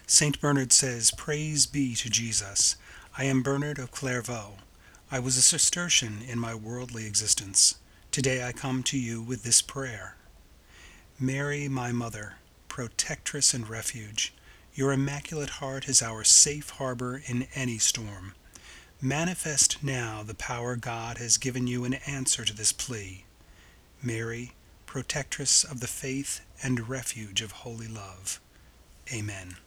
Saint Bernard says, "Praise be to Jesus. I am Bernard of Clairvaux. I was a Cistercian in my worldly existence. Today I come to you with this prayer. Mary, my mother, protectress and refuge, your immaculate heart is our safe harbor in any storm. Manifest now the power God has given you in answer to this plea. Mary, protectress of the faith and refuge of holy love. Amen."